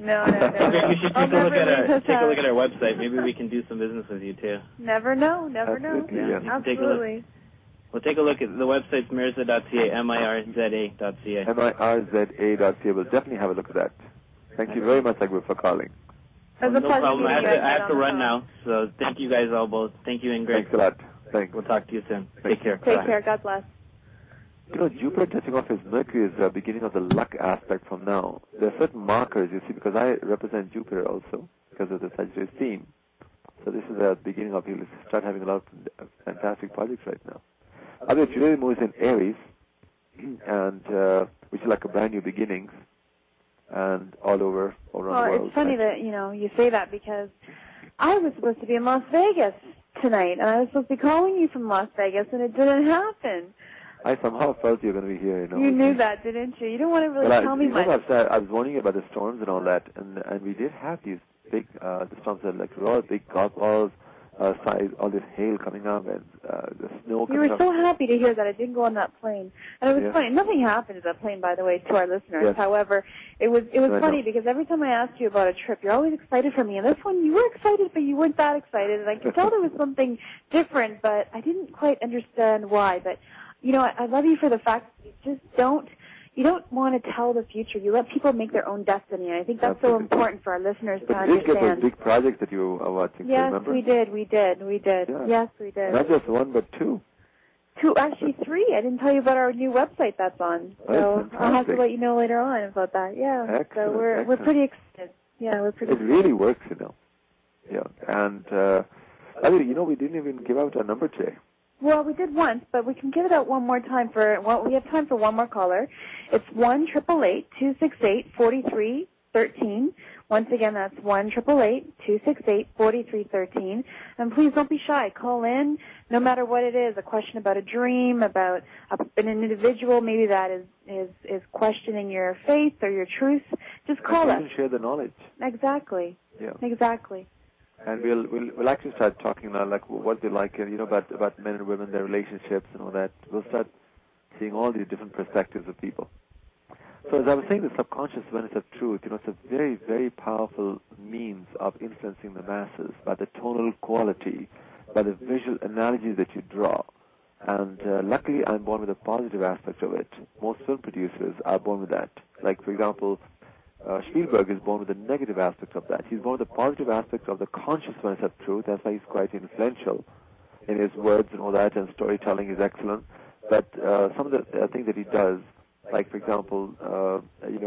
No. Okay, you should I'll take a look never at leave our website. Maybe we can do some business with you too. Never know. Absolutely, Yeah. yes. Absolutely. We'll take a look at the website's mirza.ca, mirza.ca. mirza.ca. We'll definitely have a look at that. Thank you very much, Akbar, for calling. It was a No pleasure problem. meeting you. I have to run now. So thank you guys all both. Thank you, Ingrid. Thanks a lot. Thanks. We'll talk to you soon. Take care. Take Bye. care. God bless. You know, Jupiter touching off his Mercury is the beginning of the luck aspect from now. There are certain markers, you see, because I represent Jupiter also, because of the Sagittarius theme. So this is the beginning of, you'll start having a lot of fantastic projects right now. I mean, today moves in Aries, and which is like a brand new beginnings, and all around the world. Well, it's funny that, you say that because I was supposed to be in Las Vegas tonight, and I was supposed to be calling you from Las Vegas, and it didn't happen. I somehow felt you were going to be here, You knew that, didn't you? You don't want to really tell me much. I was warning you about the storms and all that, and we did have these big, the storms that like raw, big golf balls, size, all this hail coming up, and the snow coming up. You were so happy to hear that I didn't go on that plane. And it was funny. Nothing happened to that plane, by the way, to our listeners. Yes. However, it was funny because every time I asked you about a trip, you're always excited for me. And this one, you were excited, but you weren't that excited. And I could tell there was something different, but I didn't quite understand why. But, I love you for the fact that you just don't want to tell the future. You let people make their own destiny. And I think that's so important for our listeners to understand. You did get those big projects that you are watching, remember? Yes, we did. Yeah. Yes, we did. Not just one, but two. Actually 3. I didn't tell you about our new website that's on. So I'll have to let you know later on about that. Yeah. Excellent, so we're pretty excited. Yeah, we're pretty excited. It really works, Yeah. And, we didn't even give out our number today. Well, we did once, but we can give it out one more time we have time for one more caller. It's 1-888-268-4313. Once again, that's 1-888-268-4313. And please don't be shy. Call in, no matter what it is, a question about a dream, about an individual, maybe that is questioning your faith or your truth. Just call us. You can share the knowledge. Exactly. Yeah. Exactly. And we'll actually start talking now, like what they like, about men and women, their relationships and all that. We'll start seeing all these different perspectives of people. So as I was saying, the subconscious awareness of truth, it's a very, very powerful means of influencing the masses by the tonal quality, by the visual analogies that you draw. And luckily, I'm born with a positive aspect of it. Most film producers are born with that. Like, for example, Spielberg is born with the negative aspect of that. He's born with the positive aspect of the consciousness of truth. That's why he's quite influential in his words and all that, and storytelling is excellent. But some of the things that he does, like, for example, all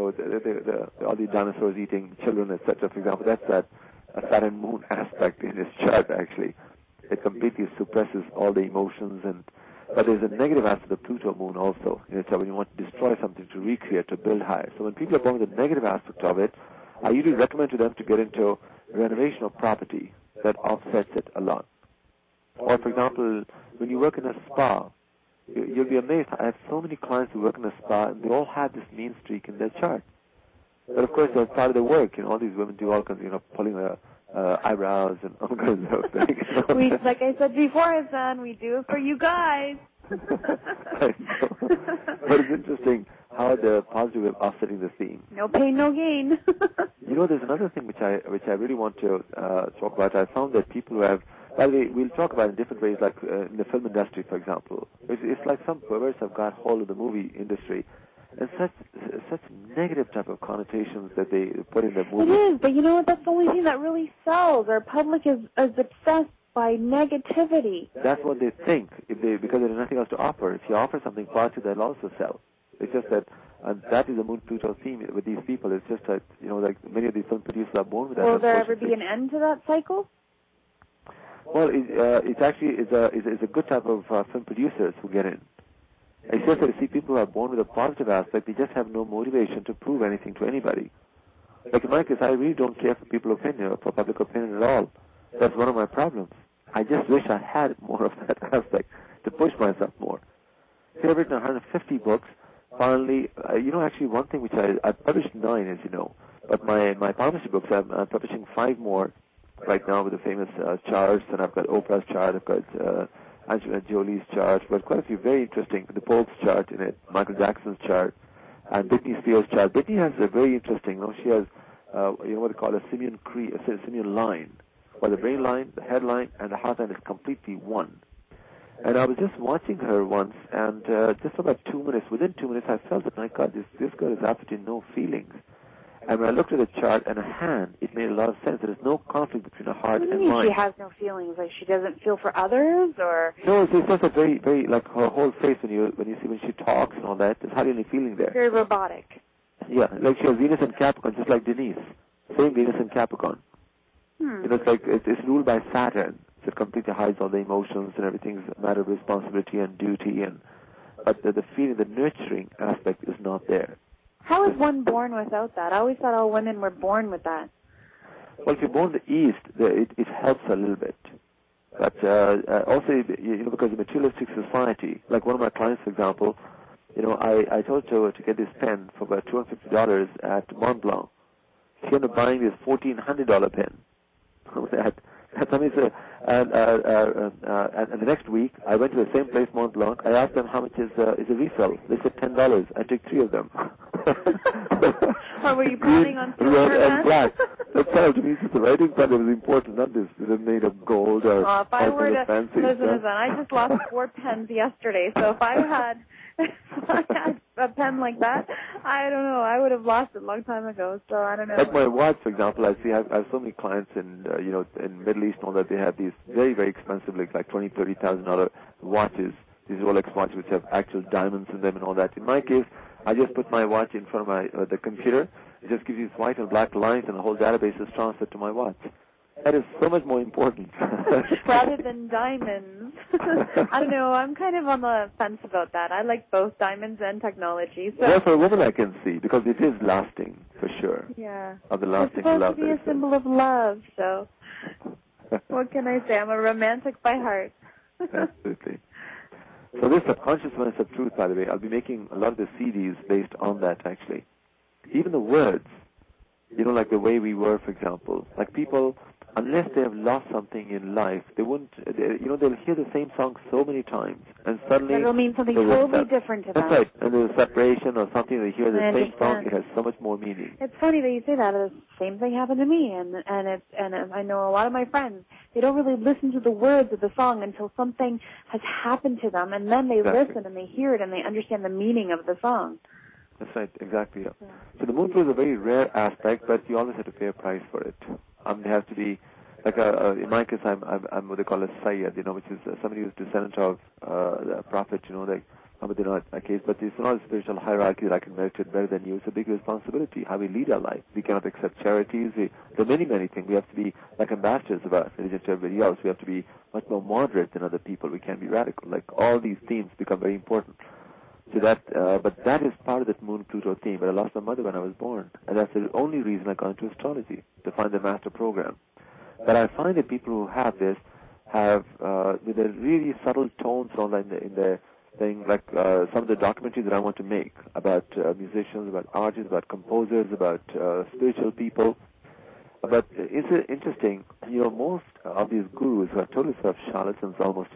the dinosaurs eating children, etc., for example, that's that Saturn moon aspect in his chart, actually. It completely suppresses all the emotions but there's a negative aspect of Pluto moon also. So when you want to destroy something, to recreate, to build higher. So when people are born with the negative aspect of it, I usually recommend to them to get into renovation of property that offsets it a lot. Or, for example, when you work in a spa, you'll be amazed. I have so many clients who work in a spa, and they all have this mean streak in their chart. But, of course, as part of their work, all these women do all kinds of, pulling their eyebrows and all kinds of things. Like I said before, Hassan, we do it for you guys. I know. But it's interesting how the positive is offsetting the theme. No pain, no gain. There's another thing which I really want to talk about. I found that people who have, by the way, we'll talk about it in different ways, like in the film industry, for example. It's like some perverts have got hold of the movie industry, and such negative type of connotations that they put in their movies. It is, but you know what? That's the only thing that really sells. Our public is obsessed by negativity. That's what they think, because there's nothing else to offer. If you offer something positive, they'll also sell. It's just that, and that is the Moon Pluto theme with these people. It's just that, like many of these film producers are born with that. Will there ever be an end to that cycle? Well, it's actually is a good type of film producers who get in. It's just that you see people who are born with a positive aspect, they just have no motivation to prove anything to anybody. Like in my case, I really don't care for people's opinion or for public opinion at all. That's one of my problems. I just wish I had more of that aspect to push myself more. See, I've written 150 books. Finally, actually one thing which I published 9, as you know, but my publishing books, I'm publishing 5 more right now with the famous charts, and I've got Oprah's chart, I've got Angelina Jolie's chart, but quite a few very interesting, the Pope's chart in it, Michael Jackson's chart, and Britney Spears' chart. Britney has a very interesting, she has what they call a simian line, where the brain line, the head line, and the heart line is completely one. And I was just watching her once, and just for about 2 minutes, within 2 minutes, I felt that, my God, this girl has absolutely no feelings. And when I looked at the chart and her hand, it made a lot of sense. There is no conflict between her heart and mind. What do you mean she has no feelings? Like she doesn't feel for others, or? No, it's just a very, very, like her whole face when she talks and all that, there's hardly any feeling there. Very robotic. Yeah, like she has Venus and Capricorn, just like Denise. Same Venus and Capricorn. It's like it's ruled by Saturn, so it completely hides all the emotions and everything's a matter of responsibility and duty, but the feeling, the nurturing aspect is not there. How is one born without that? I always thought all women were born with that. Well, if you're born in the East, it helps a little bit. But also, because the materialistic society, like one of my clients, for example, I told her to get this pen for about $250 at Mont Blanc. She ended up buying this $1,400 pen. And the next week, I went to the same place, Mont Blanc. I asked them how much is a refill. They said $10. I took 3 of them. Or were you planning on stealing red her and black. That's all. To me, the writing part was important, not this. It was made of gold or if I were to fancy listen, I just lost 4 pens yesterday. So if I had a pen like that, I don't know. I would have lost it a long time ago. So I don't know. Like my watch, for example, I have so many clients in in Middle East and all that. They have these very, very expensive, like $20,000-$30,000 watches. These Rolex watches which have actual diamonds in them and all that. In my case, I just put my watch in front of the computer. It just gives you white and black lines, and the whole database is transferred to my watch. That is so much more important. Rather than diamonds. I don't know. I'm kind of on the fence about that. I like both diamonds and technology. So. Well, for a woman, I can see, because it is lasting, for sure. Yeah. Of the lasting love. It's supposed to be a symbol of love, so what can I say? I'm a romantic by heart. Absolutely. So this Subconscious Awareness of Truth, by the way, I'll be making a lot of the CDs based on that, actually. Even the words, like the way we were, for example. Like people, unless they have lost something in life, they won't, they'll hear the same song so many times, and suddenly... It'll mean something totally different to them. That's right. And there's a separation or something, they hear the same song, it has so much more meaning. It's funny that you say that. The same thing happened to me, and I know a lot of my friends, they don't really listen to the words of the song until something has happened to them, and then they listen and they hear it and they understand the meaning of the song. That's right, exactly. Yeah. So the moon flow is a very rare aspect, but you always have to pay a price for it. There has to be, like in my case, I'm what they call a Sayyid, which is somebody who's descendant of a prophet, like a case, but it's not a spiritual hierarchy that I can meditate better than you. It's a big responsibility, how we lead our life. We cannot accept charities. There are many, many things. We have to be like ambassadors of our religion to everybody else. We have to be much more moderate than other people. We can't be radical. Like all these themes become very important. So but that is part of that Moon-Pluto theme. But I lost my mother when I was born, and that's the only reason I got into astrology, to find the master program. But I find that people who have this have, with the really subtle tones in the thing, like some of the documentaries that I want to make about musicians, about artists, about composers, about spiritual people. But it's interesting, most of these gurus are totally sort of charlatans almost,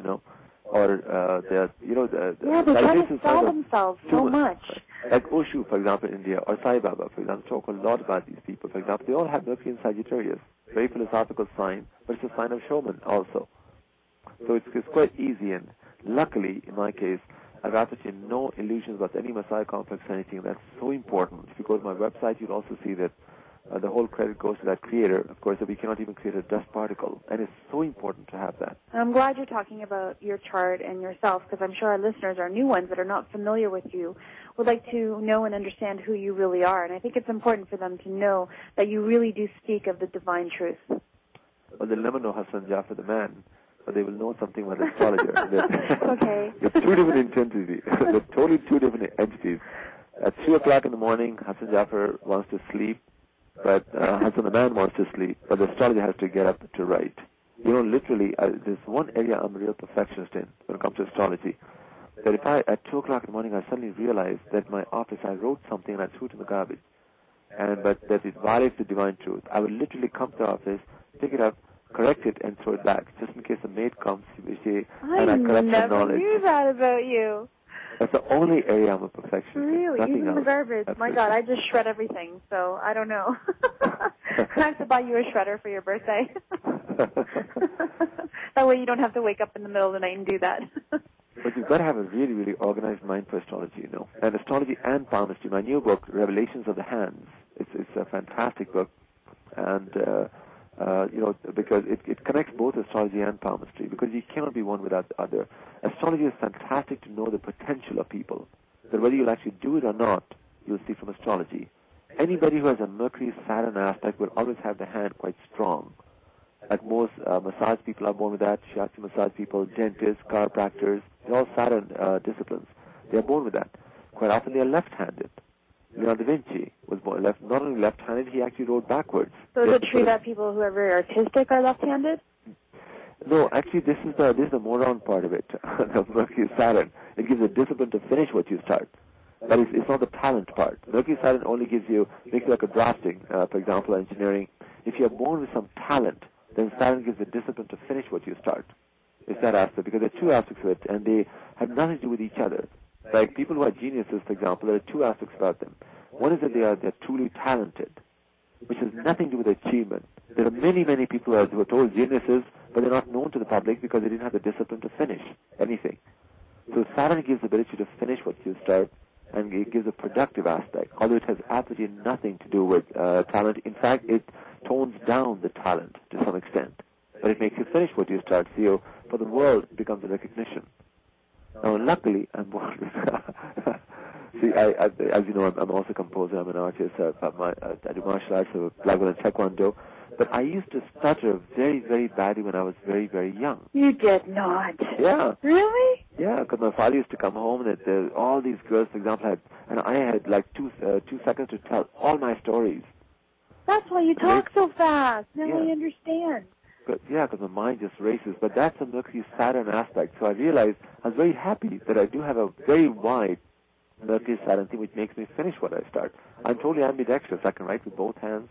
or they try to sell themselves so much. Like Osho, for example, in India, or Sai Baba, for example, talk a lot about these people. For example, they all have Mercury in Sagittarius, very philosophical sign, but it's a sign of showman also. So it's quite easy, and luckily, in my case, I've absolutely no illusions about any Messiah complex or anything. That's so important. If you go to my website, you'll also see that the whole credit goes to that creator, of course, that we cannot even create a dust particle. And it's so important to have that. I'm glad you're talking about your chart and yourself, because I'm sure our listeners, our new ones that are not familiar with you, would like to know and understand who you really are. And I think it's important for them to know that you really do speak of the divine truth. Well, they'll never know Hassan Jaffer the man, but they will know something about the astrologer. Okay. They're two different entities. They're totally two different entities. At 3 o'clock in the morning, Hassan Jaffer wants to sleep, but Hassan the man wants to sleep, but the astrologer has to get up to write. Literally, there's one area I'm a real perfectionist in when it comes to astrology. That if at 2 o'clock in the morning, I suddenly realized that my office, I wrote something and I threw it in the garbage, but that it violates the divine truth, I would literally come to the office, pick it up, correct it, and throw it back, just in case the maid comes, and I correct her knowledge. I never knew that about you. That's the only area I'm a perfectionist. Really? Nothing Even else. the garbage? Absolutely. My God, I just shred everything, so I don't know. I have to buy you a shredder for your birthday. That way you don't have to wake up in the middle of the night and do that. But you've got to have a really, really organized mind for astrology, you know. And astrology and palmistry, my new book, Revelations of the Hands, it's a fantastic book. And, you know, because it connects both astrology and palmistry, because you cannot be one without the other. Astrology is fantastic to know the potential of people. That whether you'll actually do it or not, you'll see from astrology. Anybody who has a Mercury-Saturn aspect will always have the hand quite strong. Like most massage people are born with that, shiatsu massage people, dentists, chiropractors, they're all Saturn disciplines. They're born with that. Quite often they are left-handed. Leonardo da Vinci was born not only left-handed, he actually wrote backwards. So is it true that people who are very artistic are left-handed? No, actually this is the moron part of it, the Mercury-Saturn. It gives a discipline to finish what you start. But it's not the talent part. Mercury-Saturn only makes you like a drafting, for example, engineering. If you're born with some talent, then Saturn gives the discipline to finish what you start. It's that aspect, because there are two aspects of it, and they have nothing to do with each other. Like people who are geniuses, for example, there are two aspects about them. One is that they're truly talented, which has nothing to do with achievement. There are many, many people who are total geniuses, but they're not known to the public because they didn't have the discipline to finish anything. So Saturn gives the ability to finish what you start, and it gives a productive aspect, although it has absolutely nothing to do with talent. In fact, it tones down the talent to some extent, but it makes you finish what you start. So for the world, it becomes a recognition. Now, luckily, I'm born with... See, as you know, I'm also a composer. I'm an artist. I do martial arts, Black belt and Taekwondo. But I used to stutter very, very badly when I was very, very young. You did not. Yeah. Really? Yeah, because my father used to come home and all these girls, for example, and I had like 2 seconds to tell all my stories. That's why you talk so fast. Now Yeah. I understand. Because my mind just races. But that's a Mercury-Saturn aspect. So I realized I was very happy that I do have a very wide Mercury-Saturn thing, which makes me finish what I start. I'm totally ambidextrous. I can write with both hands.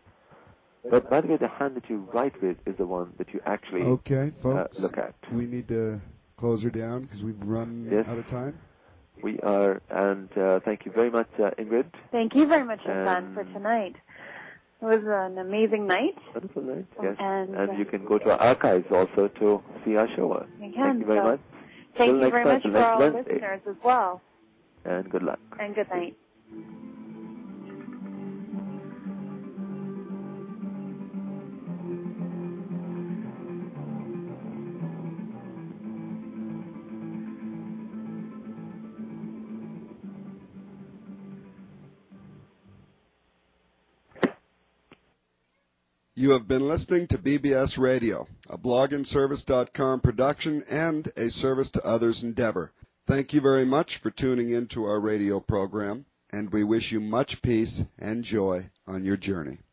But by the way, the hand that you write with is the one that you actually okay, folks, look at. We need to close her down because we've run out of time. We are, and thank you very much, Ingrid. Thank you very much, Hassan, for tonight. It was an amazing night. Wonderful night, yes. And you can go to our archives also to see our show. You can. Thank you very much. Thank you very much for all listeners as well. And good luck. And good night. You have been listening to BBS Radio, a blogandservice.com production and a service to others endeavor. Thank you very much for tuning in to our radio program, and we wish you much peace and joy on your journey.